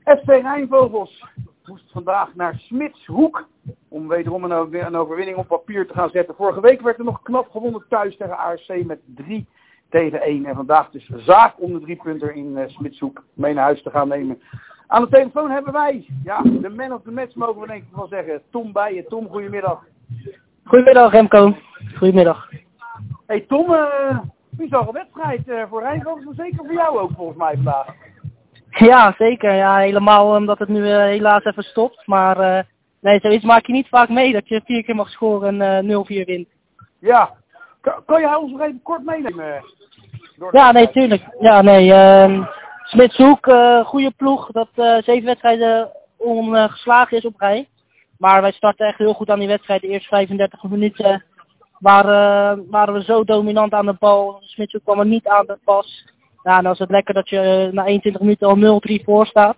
SV Rijnvogels moest vandaag naar Smitshoek om wederom een overwinning op papier te gaan zetten. Vorige week werd er nog knap gewonnen thuis tegen ARC met 3-1. En vandaag dus zaak om de 3 punten in Smitshoek mee naar huis te gaan nemen. Aan de telefoon hebben wij, de man of the match mogen we denk ik wel zeggen. Tom Bijen. Tom, goedemiddag. Goedemiddag Remco. Goedemiddag. Hey Tom, bijzondere wedstrijd voor Rijnvogels, maar zeker voor jou ook volgens mij vandaag. Ja, zeker. Ja, helemaal omdat het nu helaas even stopt. Maar nee, zoiets maak je niet vaak mee dat je 4 keer mag scoren en 0-4 wint. Ja. Kan je ons nog even kort meenemen? Ja, nee, tuurlijk. Ja, nee. Smitshoek, goede ploeg dat 7 wedstrijden ongeslagen is op rij. Maar wij starten echt heel goed aan die wedstrijd. De eerste 35 minuten waren we zo dominant aan de bal. Smitshoek kwam er niet aan de pas. Ja, dan is het lekker dat je na 21 minuten al 0-3 voor staat.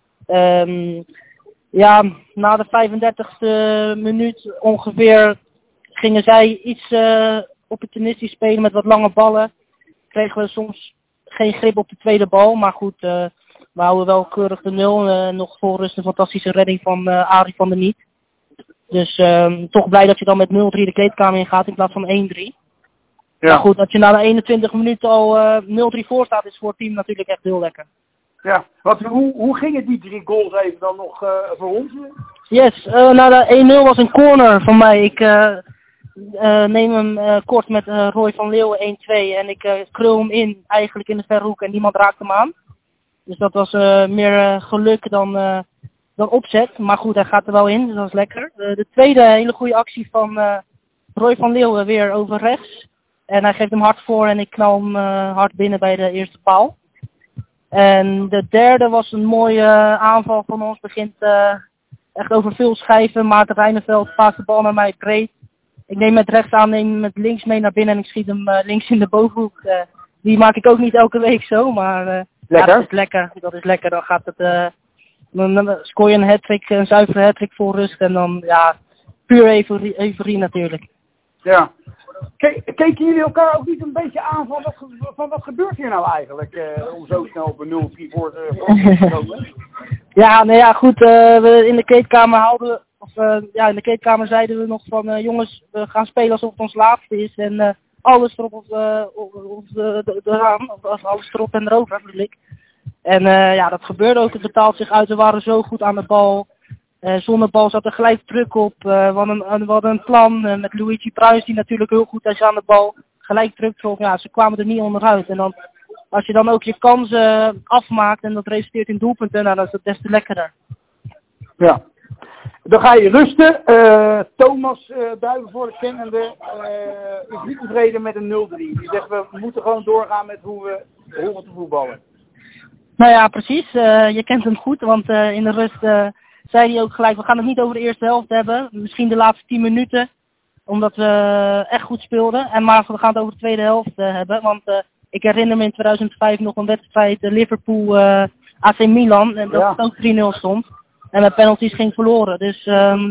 Na de 35e minuut ongeveer gingen zij iets opportunistisch spelen met wat lange ballen. Kregen we soms geen grip op de tweede bal, maar goed, we houden wel keurig de 0. Nog voor rust een fantastische redding van Arie van der Niet. Dus toch blij dat je dan met 0-3 de kleedkamer in gaat in plaats van 1-3. Ja. Maar goed, dat je na de 21 minuten al 0-3 voor staat is voor het team natuurlijk echt heel lekker. Ja, hoe gingen die 3 goals even dan nog voor ons? Yes, na de 1-0 was een corner van mij. Ik neem hem kort met Roy van Leeuwen 1-2 en ik krul hem in, eigenlijk in de verhoek en niemand raakt hem aan. Dus dat was meer geluk dan opzet. Maar goed, hij gaat er wel in, dus dat is lekker. De tweede hele goede actie van Roy van Leeuwen weer over rechts. En hij geeft hem hard voor en ik knal hem hard binnen bij de eerste paal. En de derde was een mooie aanval van ons. Begint echt over veel schijven. Maarten Rijneveld paast de bal naar mij breed. Ik neem met rechts aan, neem met links mee naar binnen en ik schiet hem links in de bovenhoek. Die maak ik ook niet elke week zo, maar ja, dat is lekker. Dat is lekker. Dan gaat het, dan scoor je een hat-trick, een zuivere hat-trick voor rust en dan puur euforie natuurlijk. Ja. Keken jullie elkaar ook niet een beetje aan van wat gebeurt hier nou eigenlijk om zo snel op een 0-3 voor te komen? Ja, nou ja, goed. We in de kleedkamer in de kleedkamer zeiden we nog van jongens, we gaan spelen alsof het ons laatste is en alles erop of alles erop en erover bedoel ik. En dat gebeurde ook. Het betaalt zich uit. We waren zo goed aan de bal. Zonder bal zat er gelijk druk op. We hadden een plan met Luigi Pruis die natuurlijk heel goed is aan de bal. Gelijk druk erop. Ja, ze kwamen er niet onderuit. En dan, als je dan ook je kansen afmaakt en dat resulteert in doelpunten, dan is het des te lekkerder. Ja. Dan ga je rusten. Thomas Duivenvoort kennende is niet tevreden met een 0-3. Die zegt we moeten gewoon doorgaan met hoe we horen te voetballen. Nou ja, precies. Je kent hem goed, want in de rust zei hij ook gelijk, we gaan het niet over de eerste helft hebben. Misschien de laatste 10 minuten, omdat we echt goed speelden. Maar we gaan het over de tweede helft hebben, want ik herinner me in 2005 nog een wedstrijd Liverpool AC Milan, en dat het ook 3-0 stond. En met penalties ging verloren. Dus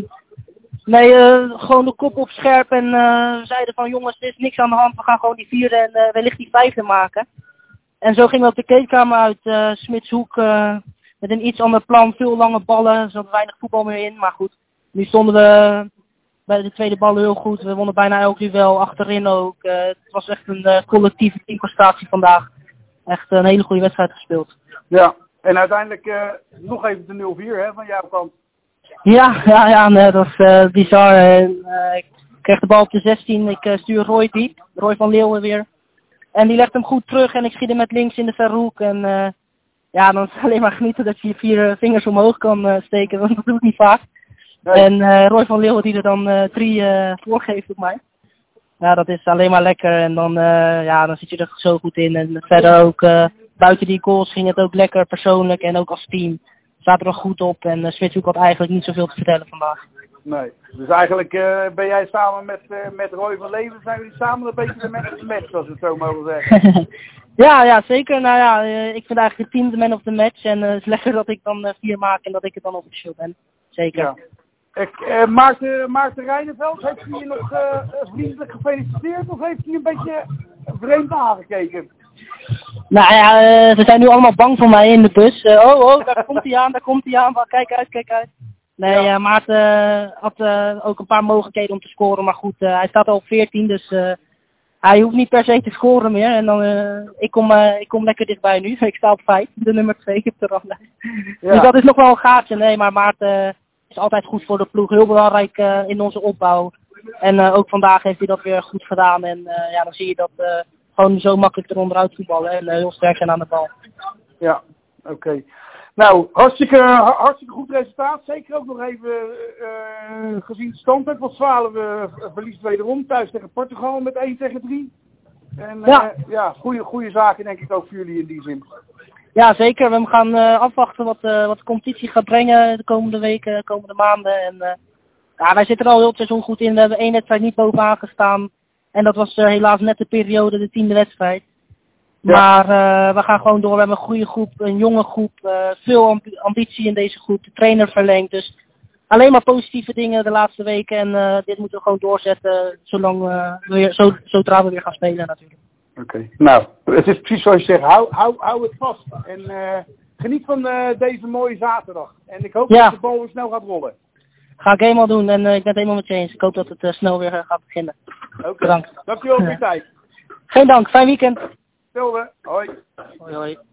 gewoon de kop op scherp en we zeiden van jongens, er is niks aan de hand. We gaan gewoon die 4e en wellicht die 5e maken. En zo gingen we op de kleedkamer uit Smitshoek met een iets ander plan. Veel lange ballen, er zat weinig voetbal meer in. Maar goed, nu stonden we bij de tweede ballen heel goed. We wonnen bijna elk duel, achterin ook. Het was echt een collectieve teamprestatie vandaag. Echt een hele goede wedstrijd gespeeld. Ja. En uiteindelijk nog even de 0-4 van jouw kant. Ja, nee, dat is bizar. Ik kreeg de bal op de 16, ik stuur Roy diep, Roy van Leeuwen weer. En die legt hem goed terug en ik schiet hem met links in de verhoek. En dan is het alleen maar genieten dat je je 4 vingers omhoog kan steken, want dat doe ik niet vaak. Nee. En Roy van Leeuwen die er dan 3 voorgeeft op mij. Ja, dat is alleen maar lekker en dan zit je er zo goed in. En verder ook buiten die goals ging het ook lekker persoonlijk en ook als team. Zaten er goed op en Smitshoek had eigenlijk niet zoveel te vertellen vandaag. Nee, dus eigenlijk ben jij samen met Roy van Leeuwen, zijn jullie samen een beetje de man of the match, als we het zo mogen zeggen. Ja, zeker. Nou ja, ik vind eigenlijk het team de man of the match en het is lekker dat ik dan 4 maak en dat ik het dan officieel ben. Zeker. Ja. Maarten Rijneveld, heeft hij je nog vriendelijk gefeliciteerd of heeft hij een beetje vreemd aangekeken? Nou ja, ze zijn nu allemaal bang voor mij in de bus. Daar komt hij aan. Kijk uit. Nee, Ja. Maarten had ook een paar mogelijkheden om te scoren. Maar goed, hij staat al op 14, dus hij hoeft niet per se te scoren meer. En dan, ik kom lekker dichtbij nu. Ik sta op 5, de nummer 2 op de ranglijst. Ja. Dus dat is nog wel een gaatje. Nee, maar Maarten is altijd goed voor de ploeg. Heel belangrijk in onze opbouw. En ook vandaag heeft hij dat weer goed gedaan. En dan zie je dat gewoon zo makkelijk eronderuit voetballen. En heel sterk zijn aan de bal. Ja, oké. Nou, hartstikke goed resultaat. Zeker ook nog even gezien de standpunt. Want Zwaluwe verliest wederom thuis tegen Portugal met 1-3. En goede zaken denk ik ook voor jullie in die zin. Ja, zeker. We gaan afwachten wat de competitie gaat brengen de komende weken, de komende maanden. En wij zitten er al heel het seizoen goed in. We hebben 1 wedstrijd niet bovenaan gestaan. En dat was helaas net de periode, de 10e wedstrijd. Ja. Maar we gaan gewoon door. We hebben een goede groep, een jonge groep. Veel ambitie in deze groep. De trainer verlengt. Dus alleen maar positieve dingen de laatste weken. En dit moeten we gewoon doorzetten zodra we weer gaan spelen natuurlijk. Oké. Nou, het is precies zoals je zegt. Hou het vast. En geniet van deze mooie zaterdag. En ik hoop dat de bal weer snel gaat rollen. Ga ik helemaal doen. En ik ben het helemaal met je eens. Ik hoop dat het snel weer gaat beginnen. Oké. Bedankt. Dankjewel voor je tijd. Geen dank. Fijn weekend. Hetzelfde. Hoi. Hoi.